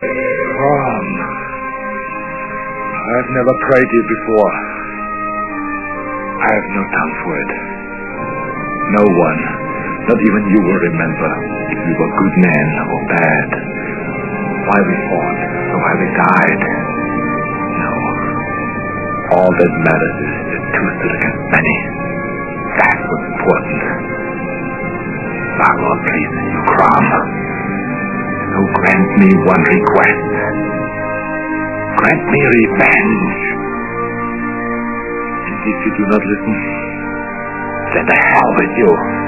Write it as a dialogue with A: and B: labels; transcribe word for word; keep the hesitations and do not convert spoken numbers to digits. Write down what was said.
A: Ram, I've never prayed you before. I have no tongue for it. No one, not even you, will remember if we were good men or bad, why we fought or why we died. No. All that matters is that two stood against many. That's what's important. Bhagwan, please, you Crom. So grant me one request. Grant me revenge. And if you do not listen, then the hell with you.